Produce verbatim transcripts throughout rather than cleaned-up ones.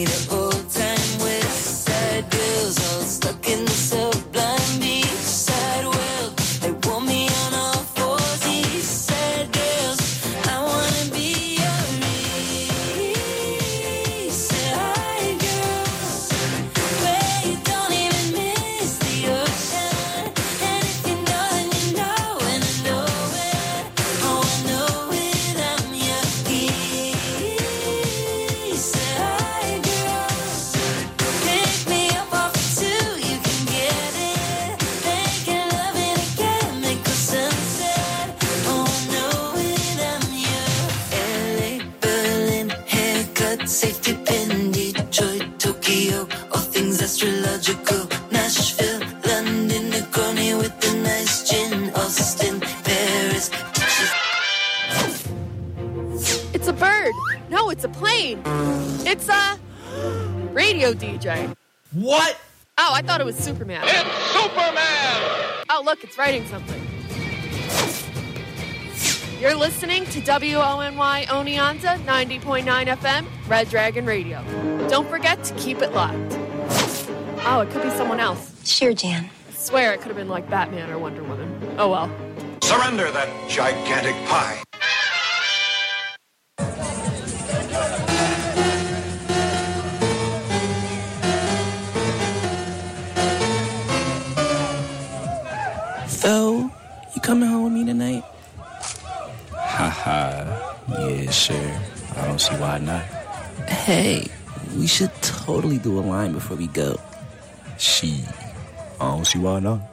D J. What? Oh, I thought it was Superman. It's Superman! Oh, look, it's writing something. You're listening to W O N Y Oneonta ninety point nine F M, Red Dragon Radio. Don't forget to keep it locked. Oh, it could be someone else. Sure, Jan. I swear it could have been like Batman or Wonder Woman. Oh, well. Surrender that gigantic pie. So, you coming home with me tonight? Haha, yeah, sure. I don't see why not. Hey, we should totally do a line before we go. She, I don't see why not.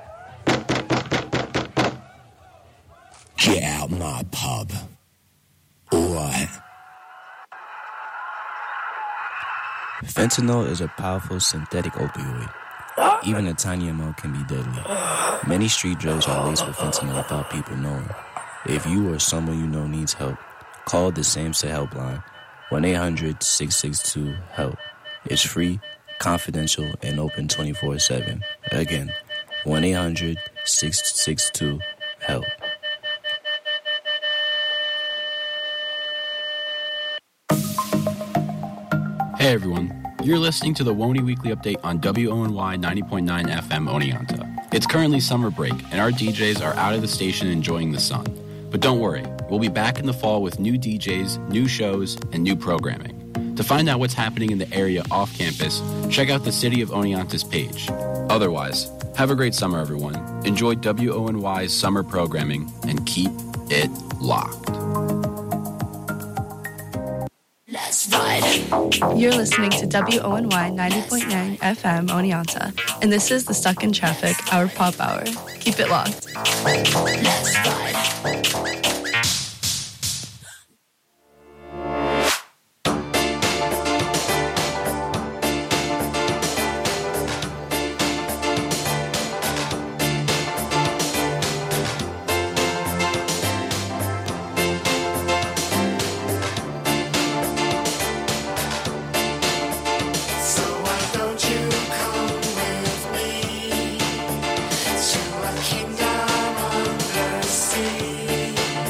Get out my pub. What? Fentanyl is a powerful synthetic opioid. Even a tiny amount can be deadly. Many street drugs are laced with fentanyl without people knowing. If you or someone you know needs help, call the SAMHSA helpline, one eight hundred six six two HELP. It's free, confidential, and open twenty-four seven. Again, one eight hundred six six two HELP. Hey everyone. You're listening to the Woney Weekly Update on W O N Y ninety point nine F M Oneonta. It's currently summer break, and our D Js are out of the station enjoying the sun. But don't worry, we'll be back in the fall with new D Js, new shows, and new programming. To find out what's happening in the area off campus, check out the City of Oneonta's page. Otherwise, have a great summer, everyone. Enjoy W O N Y's summer programming, and keep it locked. You're listening to W O N Y ninety point nine F M Oneonta, and this is the Stuck in Traffic, our pop hour. Keep it locked. Let's ride. Kingdom under sea.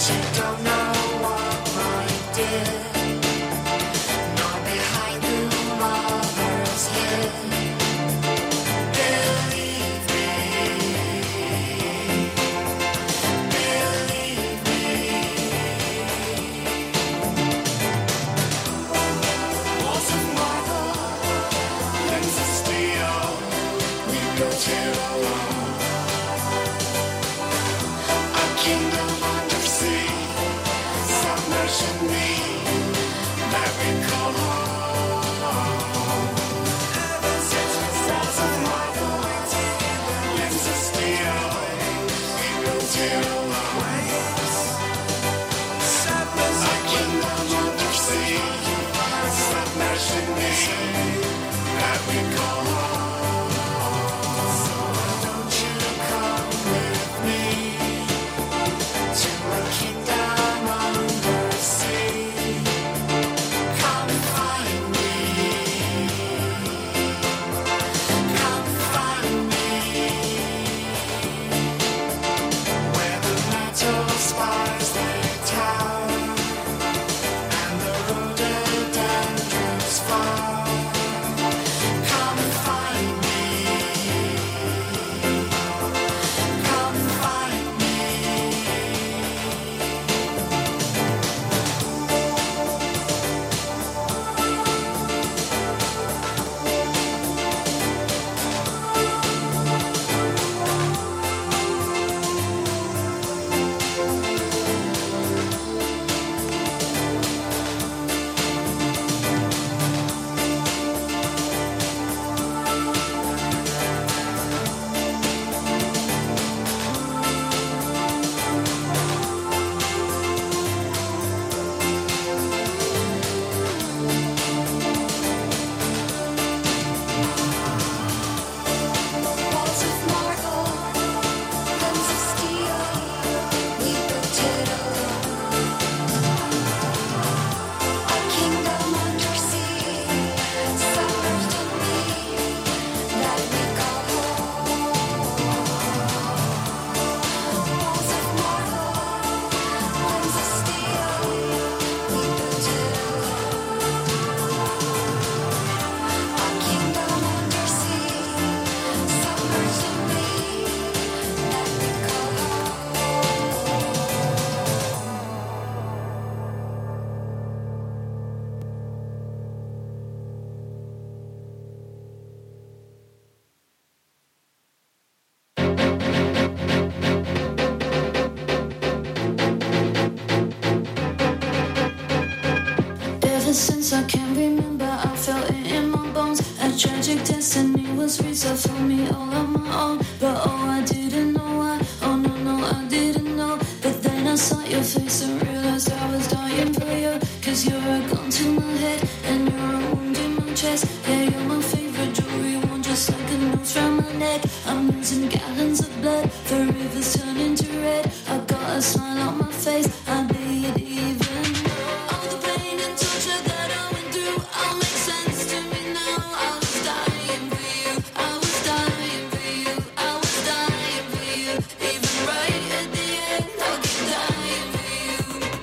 I can't remember, I felt it in my bones. A tragic destiny was reserved for me all on my own. But oh, I didn't know why, oh no, no, I didn't know. But then I saw your face and realized I was dying for you. Cause you're a gun to my head and you're a wound in my chest. Yeah, you're my favorite jewelry one, just like a noose round my neck. I'm losing gallons of blood, the river's turning to red. I got a smile on my face, I bleed even. All the pain and torture that I went through all makes sense to me now. I was dying for you, I was dying for you, I was dying for you. Even right at the end, I'll keep dying for you.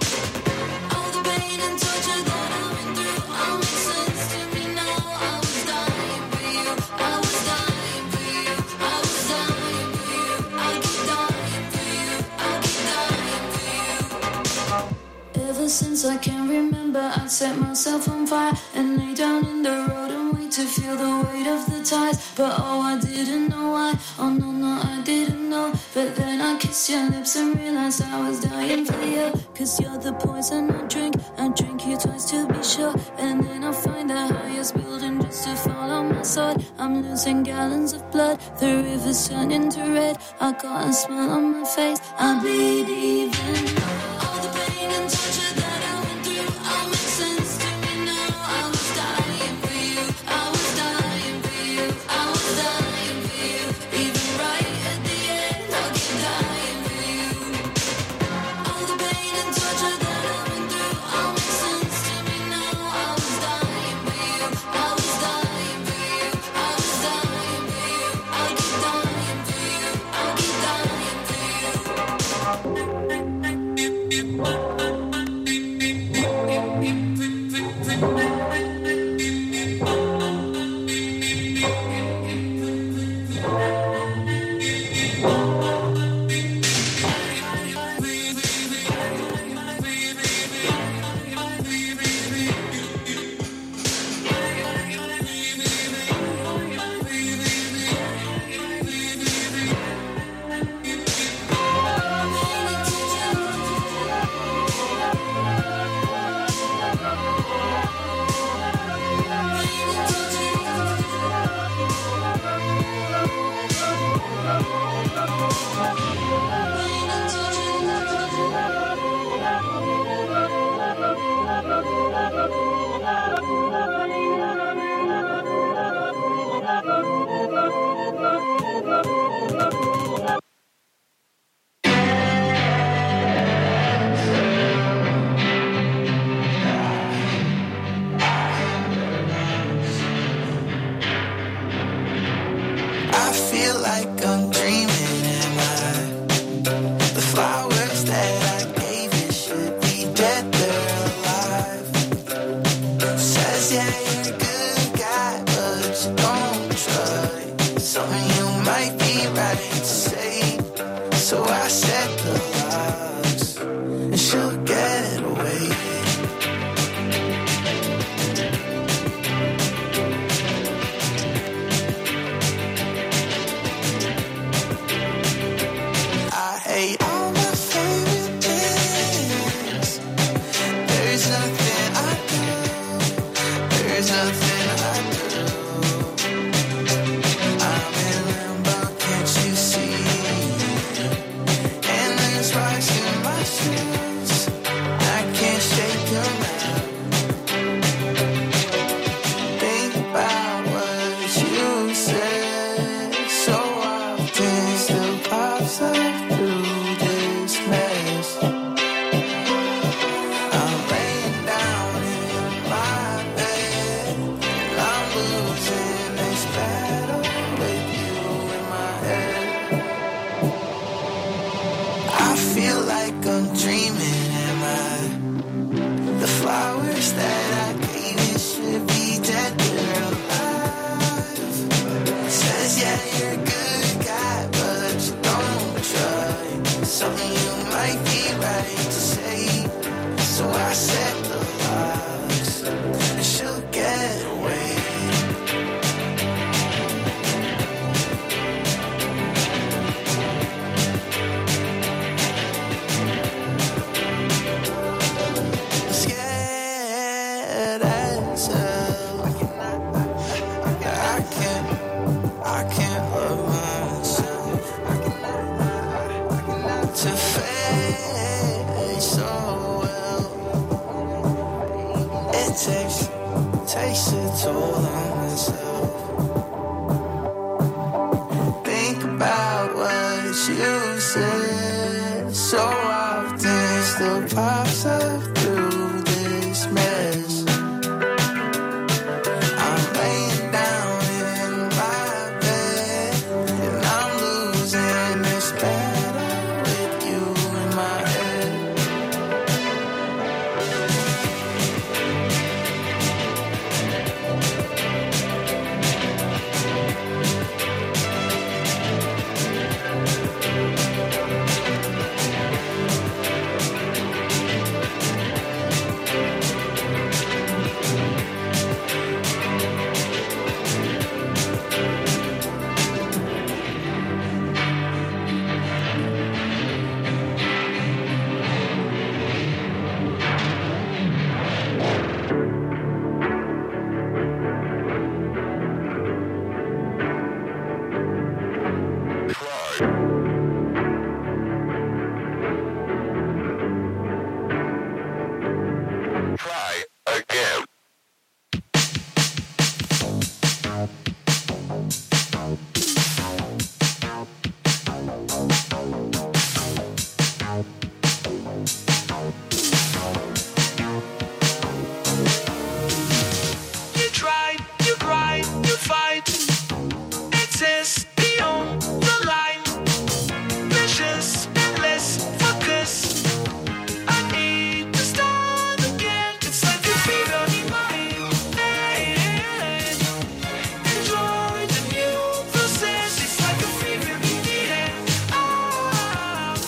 All the pain and torture that I went through all makes sense to me now. I was dying for you, I was dying for you, I was dying for you. I'll keep dying for you, I'll keep dying for you. Ever since I can remember, I set myself on fire and lay down in the road and wait to feel the weight of the tides. But oh, I didn't know why, oh no, no, I didn't know. But then I kissed your lips and realized I was dying for you. Cause you're the poison I drink, I drink you twice to be sure. And then I find the highest building just to fall on my sword. I'm losing gallons of blood, the river's turning to red. I got a smile on my face, I bleed even. All the pain and torture that I went through all makes sense to me now. I was dying for you, I was dying for you, I was dying for you. Even right at the end, I'll keep dying for you. All the pain and torture that I went through all makes sense to me now. I was dying for you, I was dying for you, I was dying for you. I'll keep dying for you, I'll keep dying for you.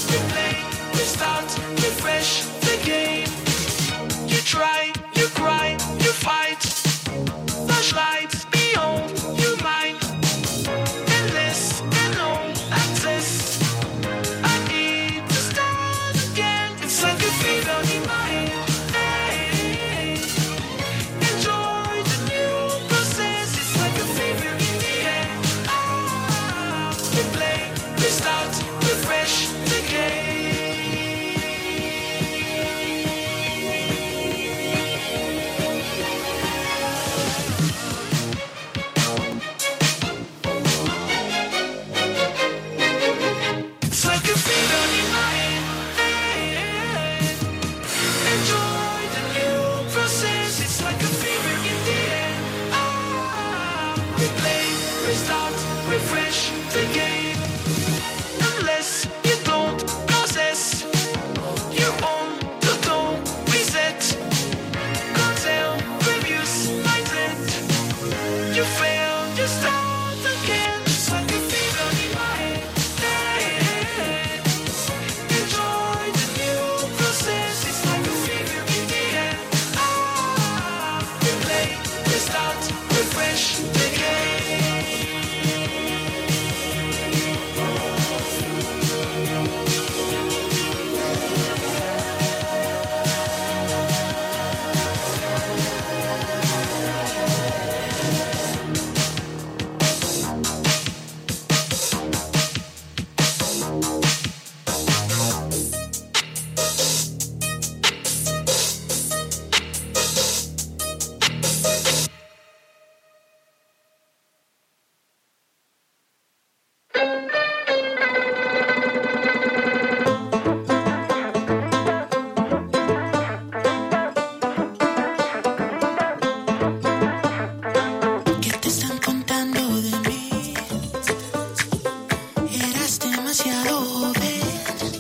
We play, we start, refresh the game. You try, you cry, you fight. Flashlights beyond your mind. Endless and no access. I need to start again. It's like a fever in my head. Hey, enjoy the new process. It's like a fever in the air. Ah, we play, we start, refresh the game. It's like a fever in my head. Enjoy the new process. It's like a fever in the air. Ah, we play, restart, refresh the game. Unless you don't process your own total reset. Cocktail reviews mindset. You fail, you start again. It's like a fever in my head. Enjoy the new process. It's like a fever in the air. Ah, we play, restart, refresh the game. ¿Qué te están contando de mí? Eras demasiado joven.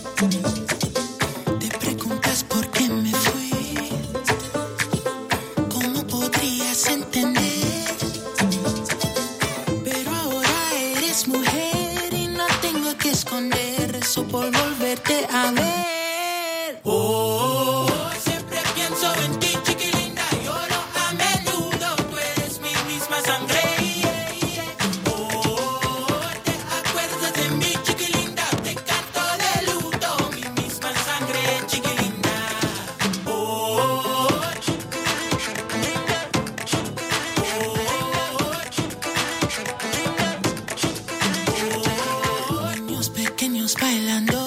Te preguntas por qué me fui. ¿Cómo podrías entender? Pero ahora eres mujer y no tengo que esconder eso por volverte a ver. Oh, siempre pienso en ti, chiquilinda. Lloro a menudo, tú eres mi misma sangre. Oh, te acuerdas de mí, chiquilinda. Te canto de luto, mi misma sangre, chiquilinda. Oh, niños pequeños bailando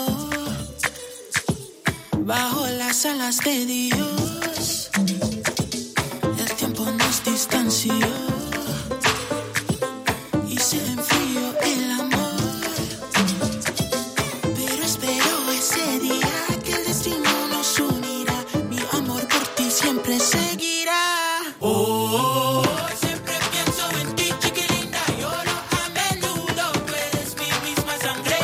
bajo las alas de Dios. El tiempo nos distanció y se enfrió el amor. Pero espero ese día que el destino nos unirá. Mi amor por ti siempre seguirá. Oh, siempre pienso en ti, chiquilinda. Lloro a menudo, tú eres mi misma sangre.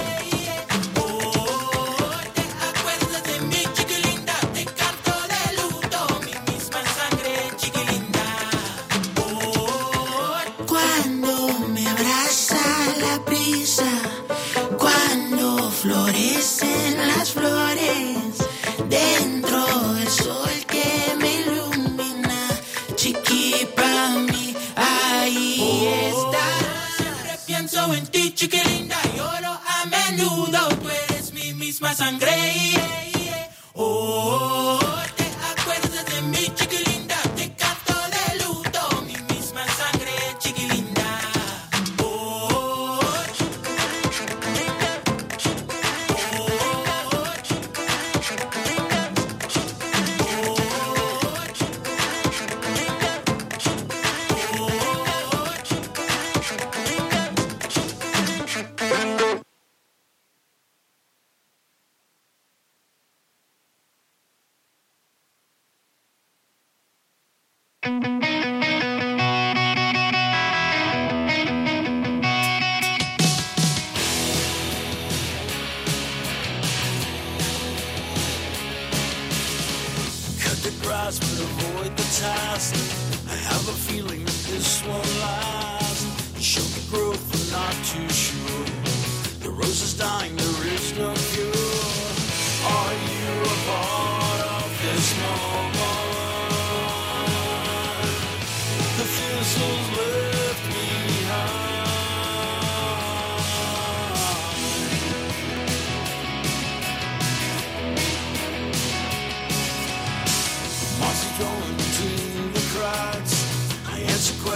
Oh, te acuerdas de mí, chiquilinda. Te canto de luto, mi misma sangre, chiquilinda. Oh, cuando me abraza la brisa, cuando florecen las flores, dentro del sol que me ilumina, chiqui pa' mí, ahí está. Siempre pienso en ti, chiquilinda. Lloro a menudo, tú eres mi misma sangre. Oh, te acuerdas de mí, chiquilinda. Te canto de luto, mi misma sangre, chiquilinda. Oh, grass but avoid the task. I have a feeling that this won't last. Show me growth, I'm not too sure. The rose is dying, there is no cure.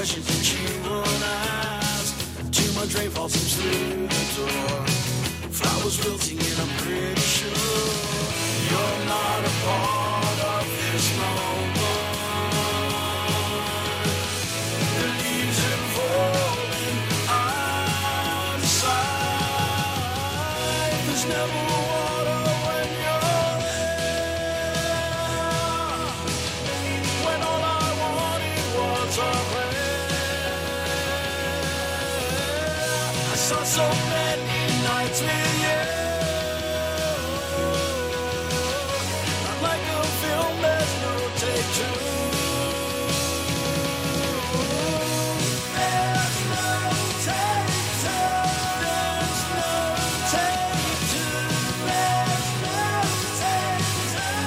questions that she won't ask. Too much rainfall seeps through the door. Flowers wilting and I'm pretty sure you're not a part of this moment. The leaves are falling outside. There's never water when you're there. When all I wanted was a prayer. I saw so many nights with you. Not like a film, there's no take two. There's no take two. There's no take two. There's no take two.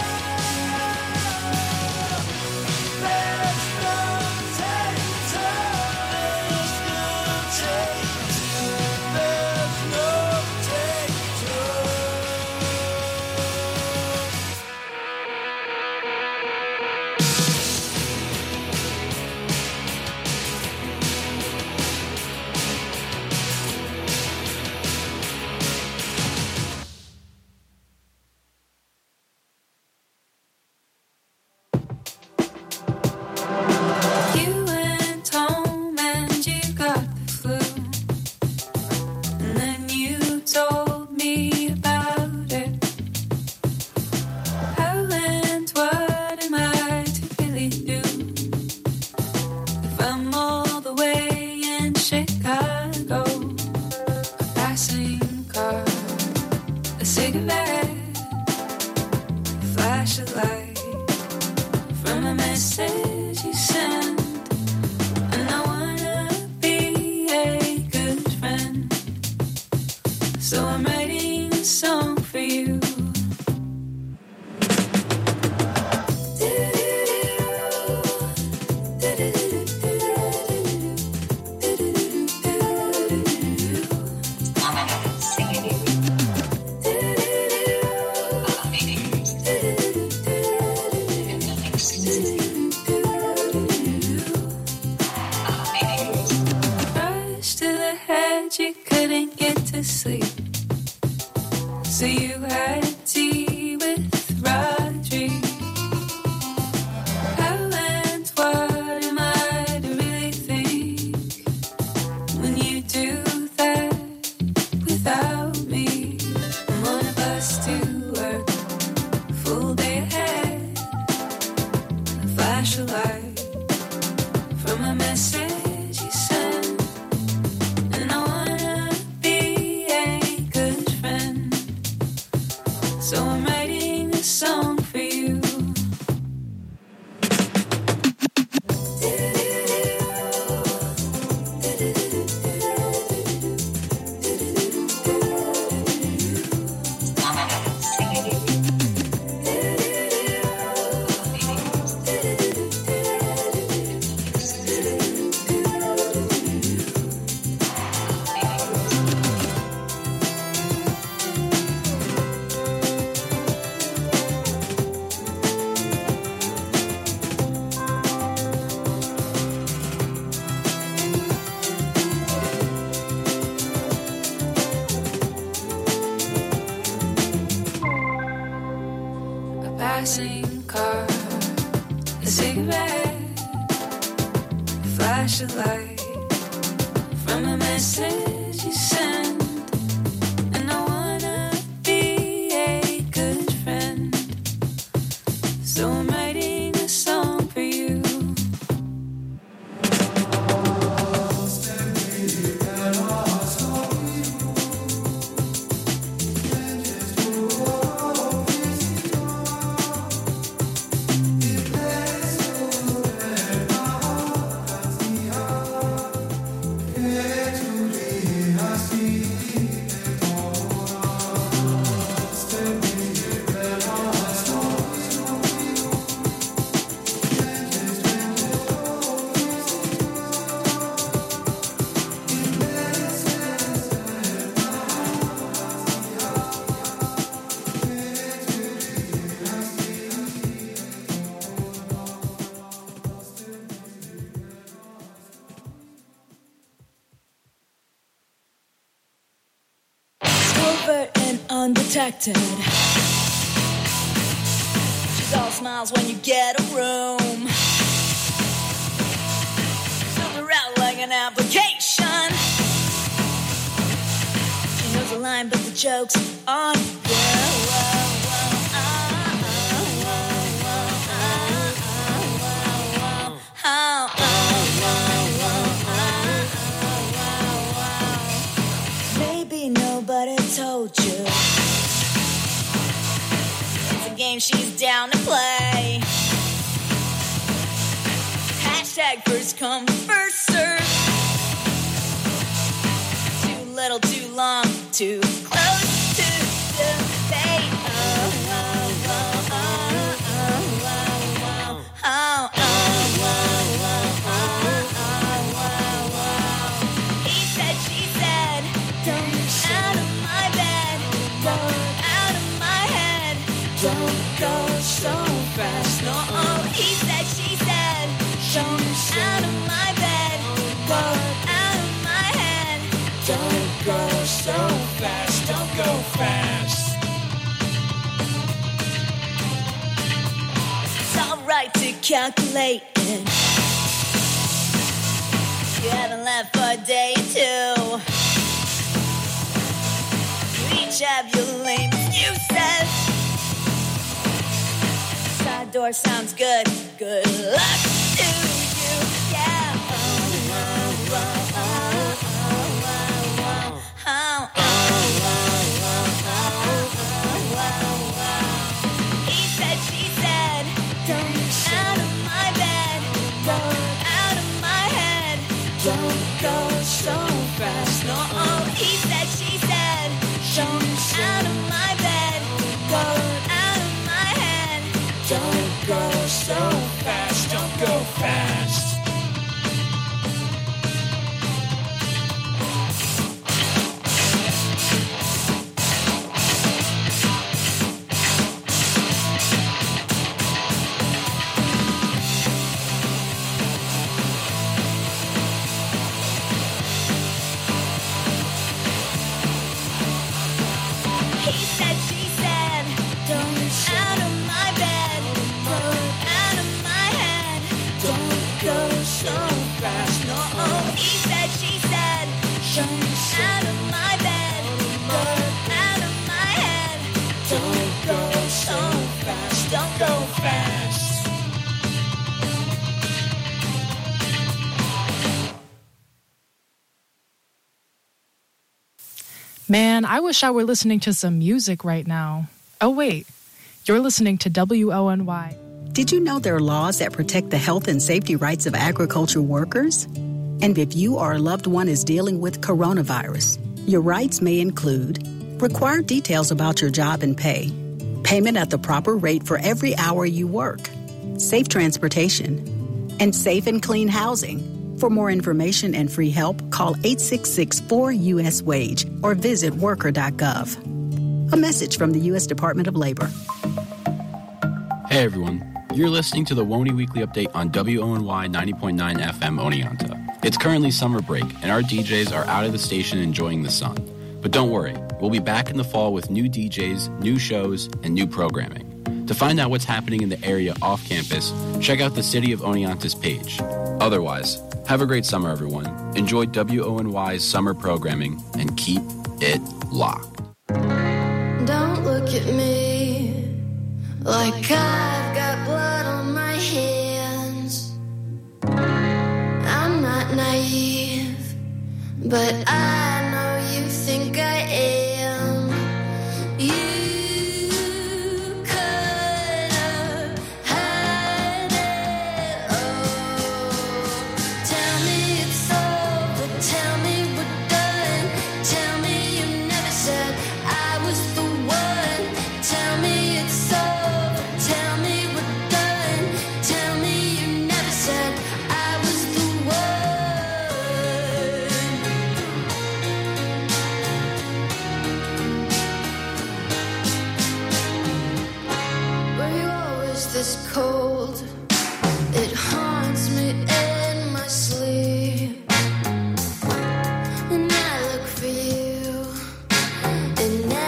There's no take two. There's no take two. There's no take two. You went home and you got the flu, and then you told me about it. How and what am I to really do if I'm all the way in Chicago? A passing car, a cigarette, a flash of light from a message you sent. And I wanna be a good friend, so I'm writing a song for you. Rushed to the head, you couldn't get to sleep, so you had tea with Rodri. How and what am I to really think when you do that without me? I'm on a bus to work, full day ahead, a flash of light from a message you sent. And I wanna be a good friend, so I'm writing a song for you. A passing car, a cigarette, a flash of light from a message you sent. And I wanna be a good friend, so I'm writing a song for you. expert and undetected. She's all smiles when you get a room. Fill her out like an application. She knows the line, but the joke's on you. Maybe nobody told you it's a game she's down to play. Hashtag first come, first serve. Too little, too long, too close to the fate. Oh, oh, oh, oh, oh, oh, oh, oh, oh, oh, oh. He said, she said, don't out of my bed, don't out of my head, don't go so fast. No, he said, she said, don't out of my bed, don't out of my head, don't go so fast, don't go fast. It's alright to calculate it. You haven't left for a day or two. Each have your lame excuses. Side door sounds good. Good luck to you. Yeah. Oh, oh, oh, oh, oh, oh, oh, oh, oh, oh. He said, she said, don't out of my bed, don't out of my head, don't go so fast. No, he said, she said, don't out of my bed, go out of my head, don't go so fast, don't go fast. Man, I wish I were listening to some music right now. Oh, wait. You're listening to W O N Y. Did you know there are laws that protect the health and safety rights of agriculture workers? And if you or a loved one is dealing with coronavirus, your rights may include required details about your job and pay, payment at the proper rate for every hour you work, safe transportation, and safe and clean housing. For more information and free help, call eight six six, four U S wage or visit worker dot gov. A message from the U S Department of Labor. Hey everyone, you're listening to the W O N Y Weekly Update on W O N Y ninety point nine F M Oneonta. It's currently summer break, and our D Js are out of the station enjoying the sun. But don't worry, we'll be back in the fall with new D Js, new shows, and new programming. To find out what's happening in the area off campus, check out the City of Oneonta's page. Otherwise, have a great summer, everyone. Enjoy W O N Y's summer programming and keep it locked. Don't look at me like I've got blood on my hands. I'm not naive, but I know you think I am. You this cold, it haunts me in my sleep. And I look for you in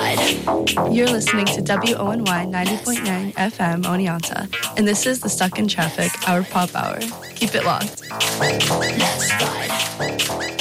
ride. You're listening to W O N Y ninety point nine F M Oneonta, and this is the Stuck in Traffic, our pop hour. Keep it locked. Let's ride.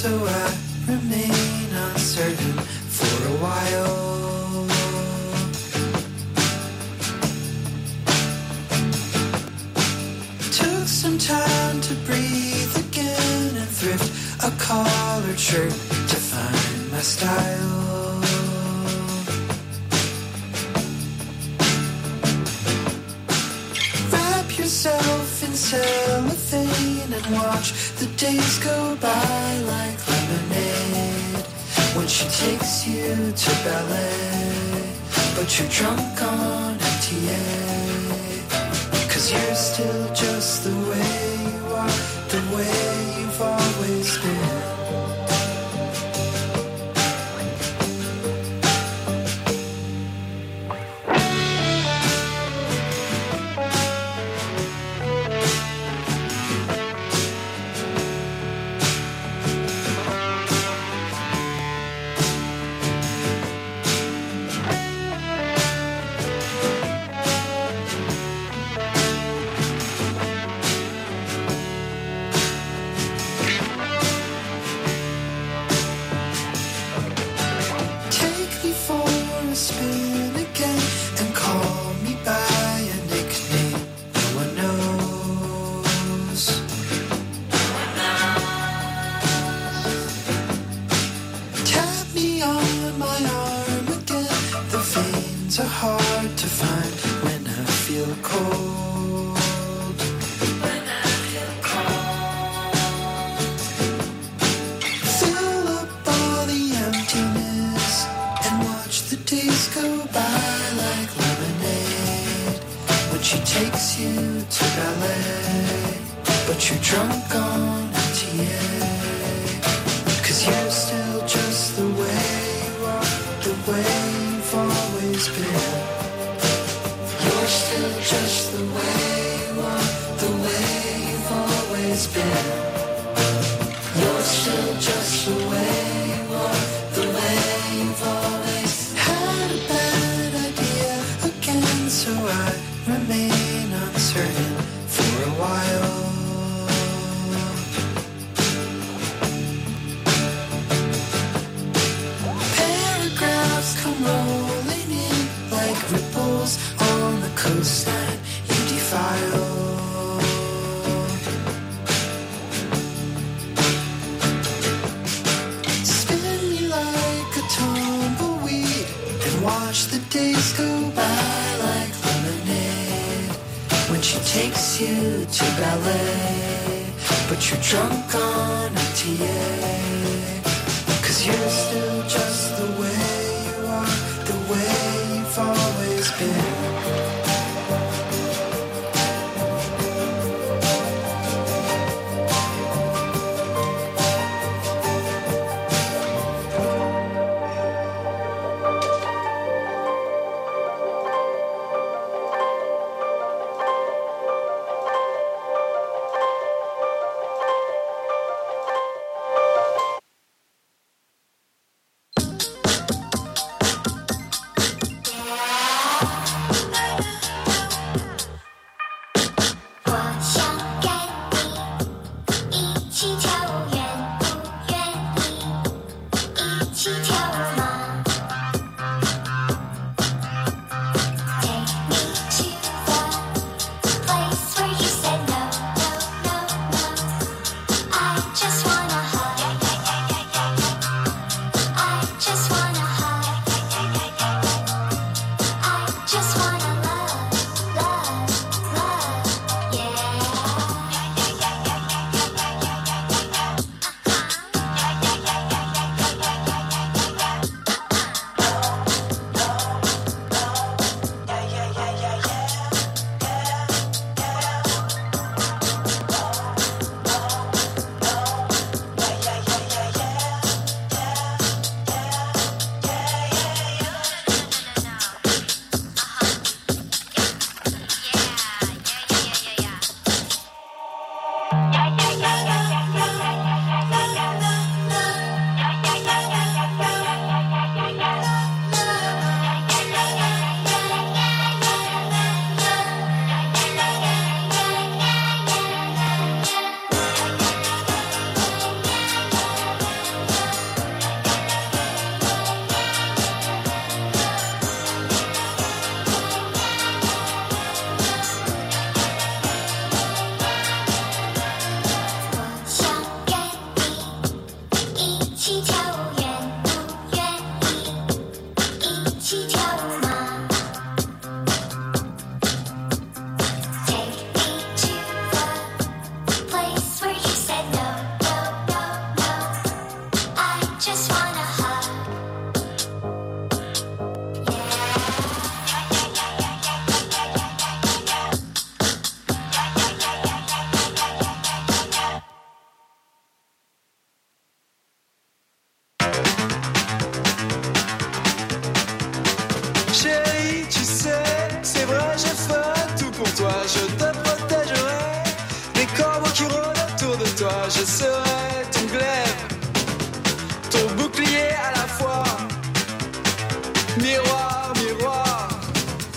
so I remain uncertain for a while. Took some time to breathe again and thrift a collared shirt to find my style. Wrap yourself in cellophane and watch the days go by like lemonade. When she takes you to ballet, but you're drunk on M T A, 'cause you're still just the way you are, the way you've always been.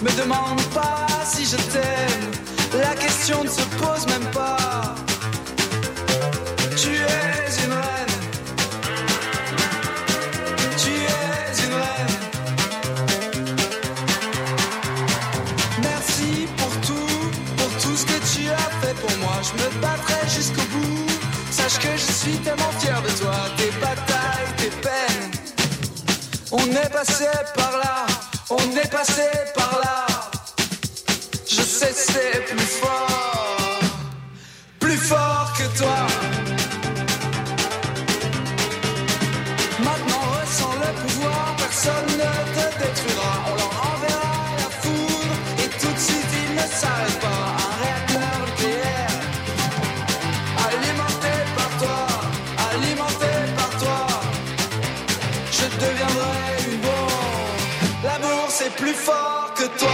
Me demande pas si je t'aime, la question ne se pose même pas. Tu es une reine, tu es une reine. Merci pour tout, pour tout ce que tu as fait pour moi. Je me battrai jusqu'au bout, sache que je suis tellement fier de toi. Tes batailles, tes peines, on est passé par là, on est passé par là. Je sais c'est plus fort, plus fort que toi. Maintenant ressens le pouvoir, personne ne te détruira. On leur enverra la foudre et tout de suite il ne s'arrête pas. Un réacteur nucléaire, alimenté par toi, alimenté par toi. Je deviendrai une bombe, l'amour c'est plus fort que toi.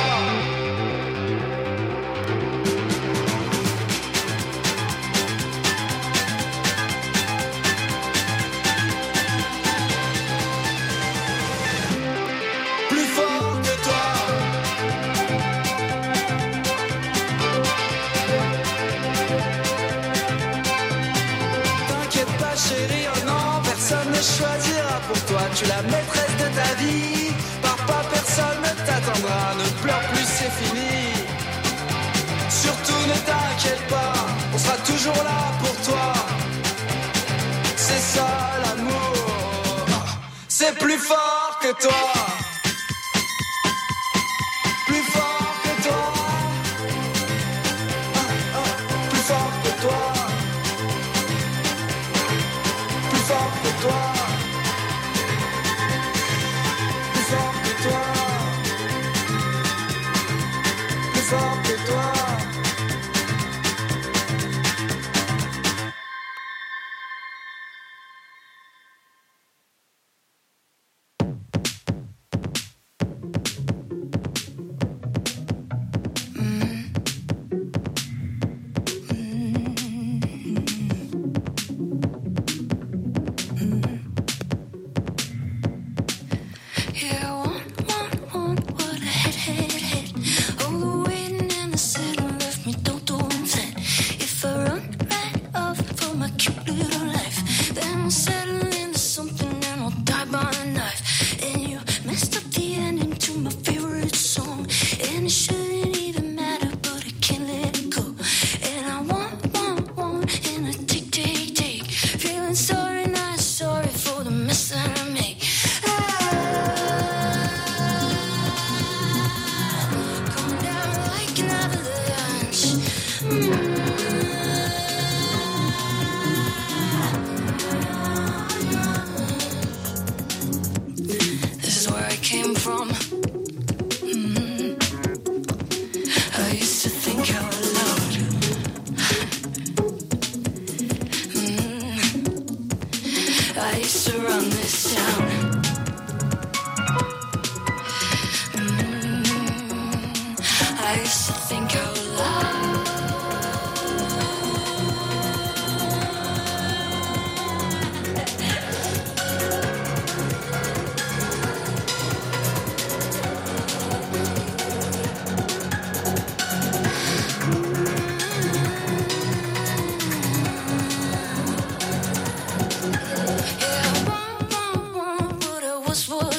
Choisira pour toi, tu la maîtresse de ta vie. Papa, personne ne t'attendra, ne pleure plus, c'est fini. Surtout ne t'inquiète pas, on sera toujours là pour toi. C'est ça l'amour, c'est plus fort que toi. Plus fort que toi. Ah, ah, plus fort que toi. Plus fort que toi.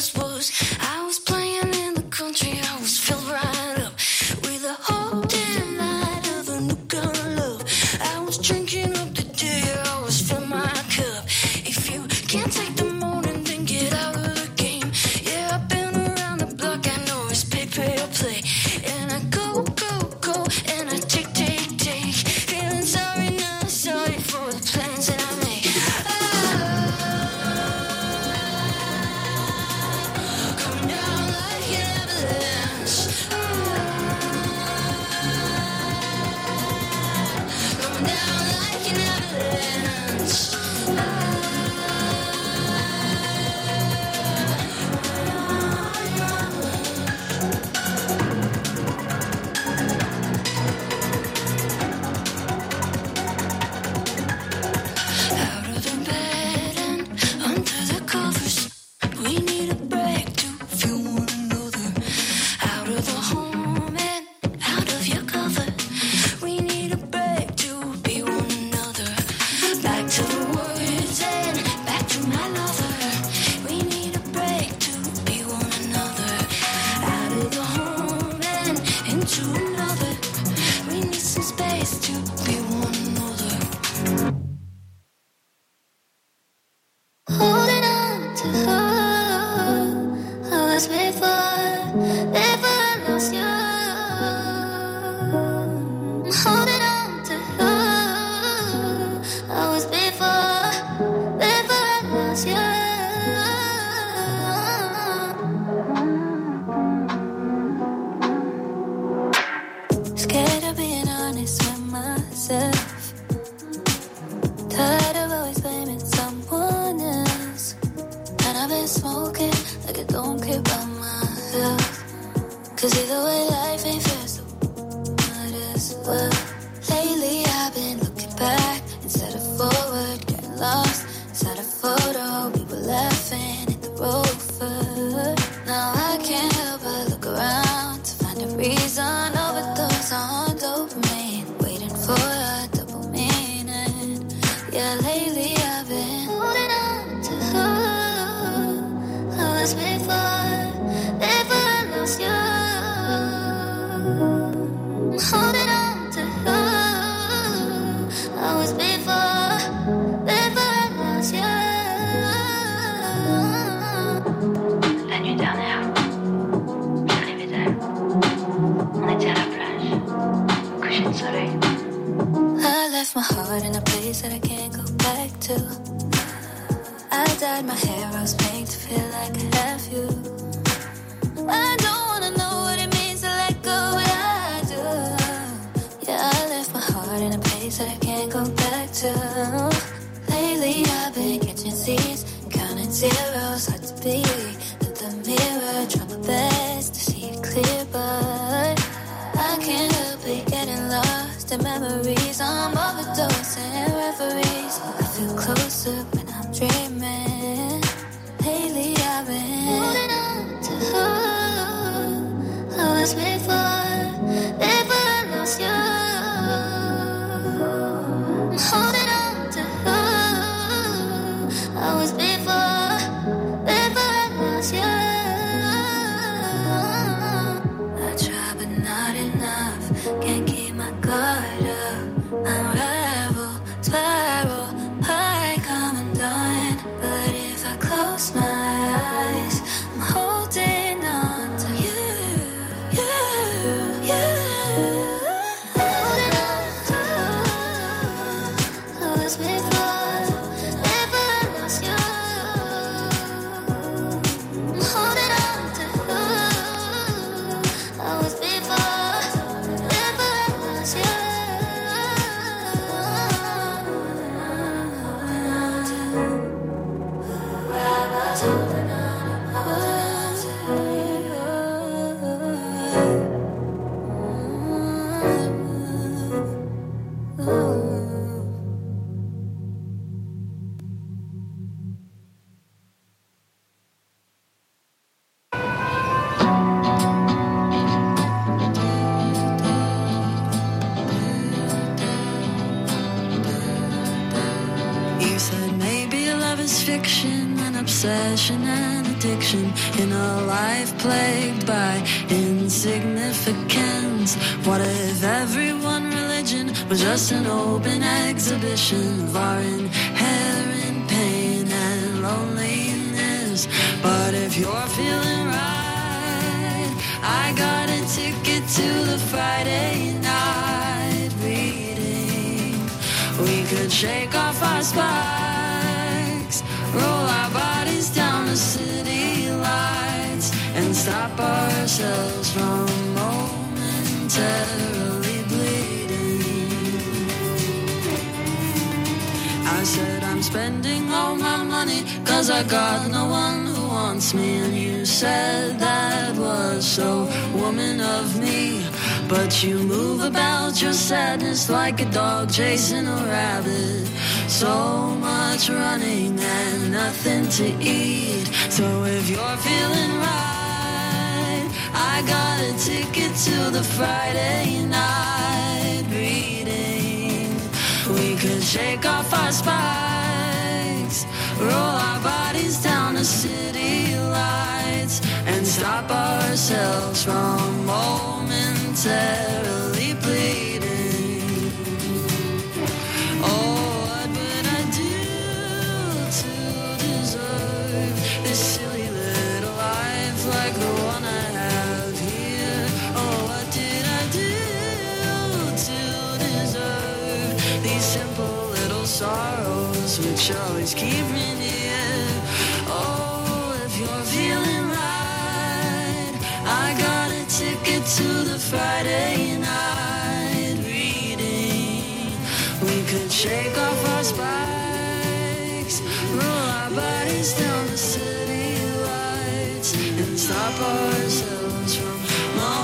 I was playing in the country, I was filled right up with a whole damn Cause either way life ain't fair, so might as well. Lately I've been looking back instead of forward, getting lost inside a photo. We were laughing at the Rover. Now I can't help but look around to find a reason. Overdose on dopamine, waiting for a double meaning. Yeah, lately I've been holding on to who I was before, never lost you. I'm holding on to who I was before, never lost you. La nuit dernière, j'arrivais d'elle. On était à la plage, coucher de soleil. I left my heart in a place that I can't go back to. I dyed my hair rose pink to feel like I have you. I don't wanna know what it means to let go, but I do. Yeah, I left my heart in a place that I can't go back to. Lately I've been catching seeds, counting zeros, hard to be. Look the mirror, try my best to see it clear, but I can't help it getting lost in memories. I'm overdosing referees. I feel closer when I'm dreaming. Lately I've been holding on to who I was before, never lost you. I'm holding on to who I was before, never lost you. I try but not enough, can't keep my guard up. Unravel, spiral, high, come undone. But if I close my eyes, I'm holding on to you, you, you. Holding on to who I was before, never lost you. I'm holding on to who I was before, never lost you. You said maybe love is fiction, an obsession and addiction in a life plagued by insignificance. What if everyone religion was just an open exhibition of our inherent pain and loneliness? But if you're feeling right, I got a ticket to the Friday night reading. We could shake off our spikes, roll our bodies down the city lights, and stop ourselves from momentarily bleeding. I said I'm spending all my money, cause I got no one who wants me. And you said that was so woman of me. But you move about your sadness like a dog chasing a rabbit. So much running and nothing to eat. So if you're feeling right, I got a ticket to the Friday night reading. We could shake off our spikes, roll our bodies down the city lights, and stop ourselves from momentarily bleeding. Oh, what would I do to deserve this silly little life like the one I have here? Oh, what did I do to deserve these simple little sorrows which always keep me near? Oh, if you're feeling right, I got a ticket to the Friday night reading. We could shake off our spikes, roll our bodies down the city lights, and stop ourselves from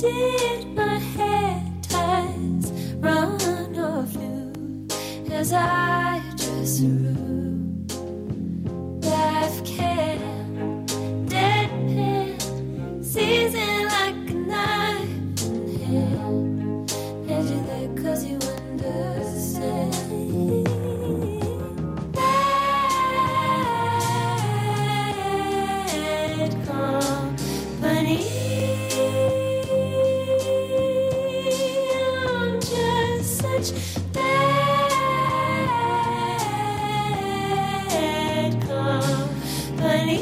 Did my hair ties run off loose as I dress through life can deadpan season like a knife in hand, and you're there 'cause you understand. Bad company. I'm just such bad company.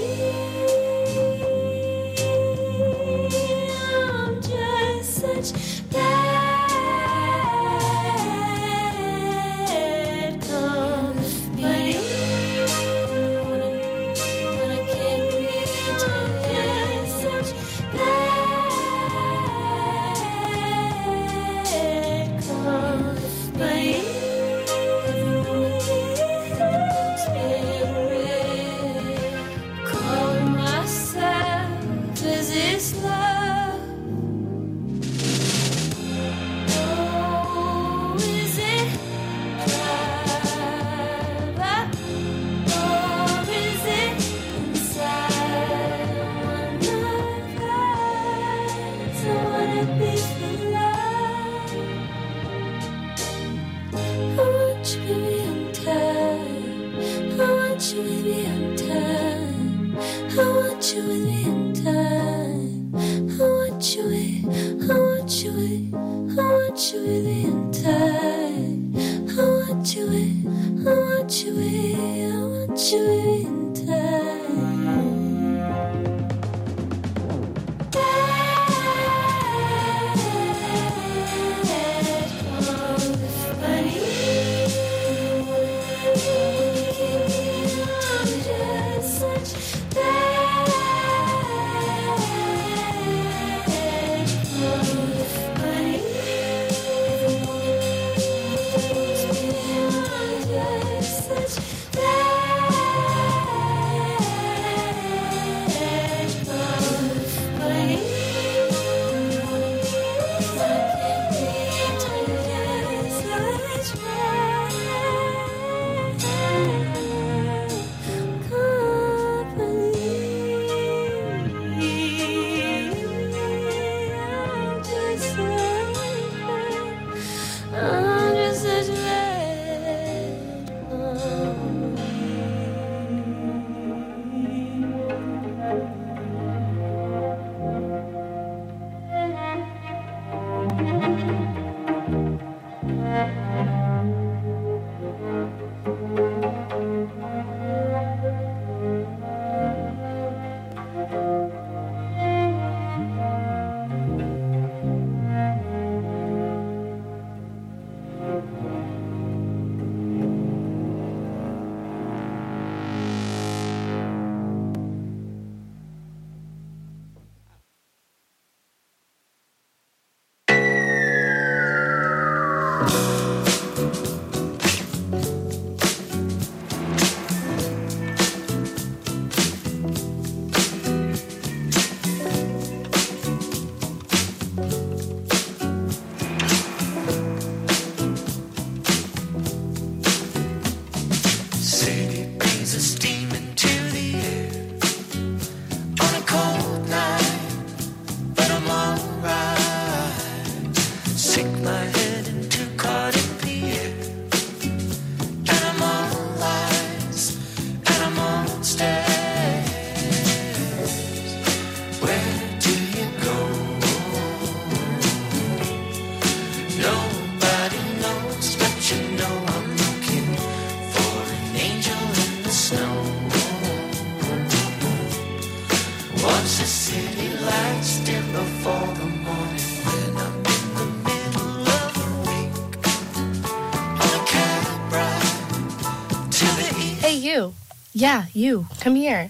I'm just such bad company. When I can't reach it, just such bad company. Call myself, is this love? Oh, is it private? Or is it inside one of us? I wanna be for love. I want you, baby, on time. I want you, baby, on time. I want you with me on time. I want you with, I want you with, I want you with me on time. I want you with, I want you with, I want you with me on time. Yeah, you. Come here.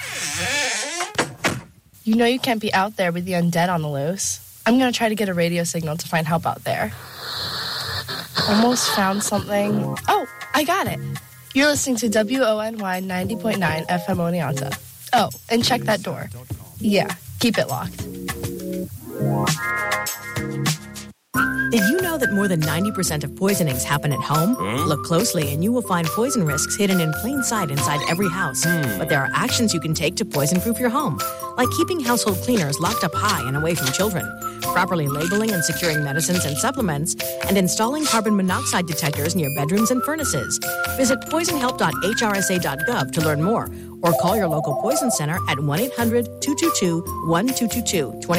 You know you can't be out there with the undead on the loose. I'm going to try to get a radio signal to find help out there. Almost found something. Oh, I got it. You're listening to W O N Y ninety point nine F M Oneonta. Oh, and check that door. Yeah, keep it locked. Did you know that more than ninety percent of poisonings happen at home? Huh? Look closely and you will find poison risks hidden in plain sight inside every house. Hmm. But there are actions you can take to poison-proof your home, like keeping household cleaners locked up high and away from children, properly labeling and securing medicines and supplements, and installing carbon monoxide detectors near bedrooms and furnaces. Visit poison help dot h r s a dot gov to learn more, or call your local poison center at one eight hundred two two two one two two two.